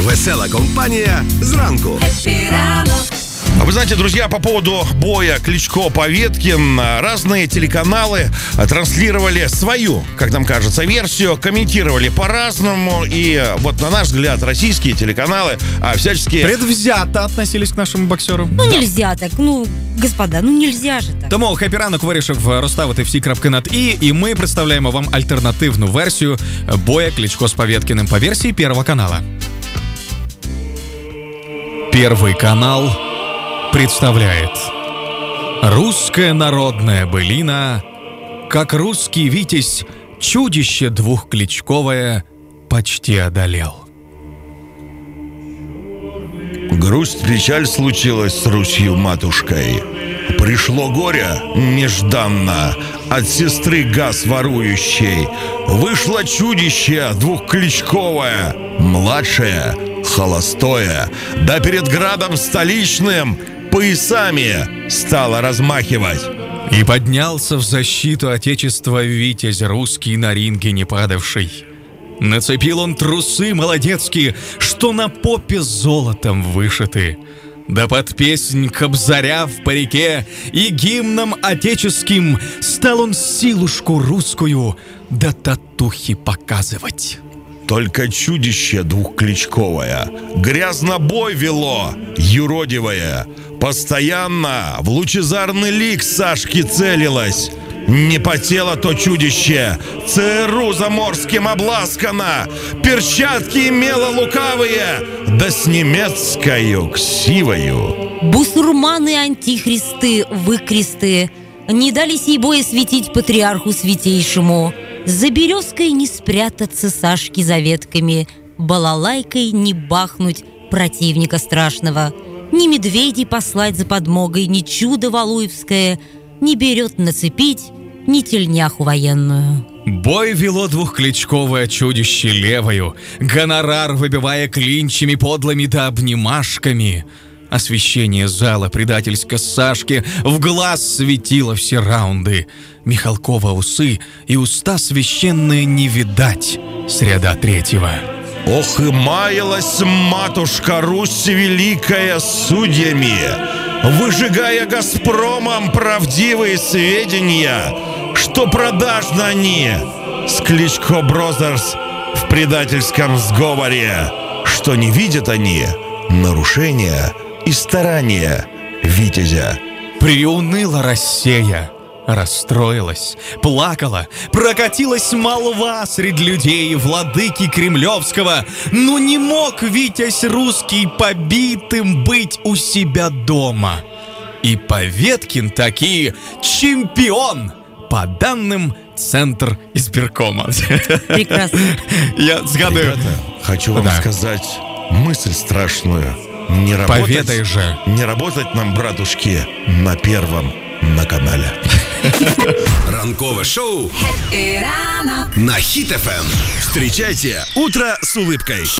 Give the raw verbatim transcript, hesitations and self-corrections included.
Весела компанія зранку. А вы знаете, друзья, по поводу боя Кличко-Поветкин, разные телеканалы транслировали свою, как нам кажется, версию, комментировали по-разному. И вот, на наш взгляд, российские телеканалы а, всячески... предвзято относились к нашому боксеру. Ну, нельзя так, ну, господа, ну нельзя же так. Тому хеппі ранок вирішив розставити всі крапки над «і», і ми представляємо вам альтернативну версію боя Кличко с Поветкиным по версии Первого канала. Первый канал представляет русская народная былина, как русский витязь чудище двухкличковое почти одолел. Грусть, печаль случилась с Русью матушкой. Пришло горе нежданно от сестры газ ворующей. Вышло чудище двухкличковое, младшее, холостое, да перед градом столичным поясами стало размахивать. И поднялся в защиту отечества витязь русский на ринге не падавший. Нацепил он трусы молодецкие, что на попе золотом вышиты. Да под песнь кобзаря в парике и гимном отеческим стал он силушку русскую да татухи показывать. Только чудище двухкличковое грязнобой вело, юродивое. Постоянно в лучезарный лик Сашки целилась. Не потело то чудище, ЦРУ заморским обласкано, перчатки имело лукавые, да с немецкою ксивою. Бусурманы-антихристы, выкресты, не дали сей боя светить патриарху святейшему. За березкой не спрятаться Сашки за ветками, балалайкой не бахнуть противника страшного. Ни медведей послать за подмогой, ни чудо валуевское не берет нацепить, ни тельняху военную. Бой вело двухкличковое чудище левою, гонорар выбивая клинчами подлыми да обнимашками. Освещение зала предательска Сашке в глаз светило все раунды. Михалкова усы и уста священные не видать с ряда третьего. Ох и маялась матушка Русь великая судьями, выжигая Газпромом правдивые сведения, что продажны они с Кличко Брозерс в предательском сговоре, что не видят они нарушения и старания витязя. Приуныла Россия, расстроилась, плакала, прокатилась молва среди людей владыки Кремлевского. Но не мог витязь русский побитым быть у себя дома. И Поветкин таки чемпион, по данным Центр избиркома. Прекрасно. Я сгадываю. Ребята, хочу вам Да. сказать мысль страшную. Не работать, Поведай же. не работать нам, братушки, на Первом на канале. Ранкове шоу на Хіт еф ем. Встречайте утро с улыбкой.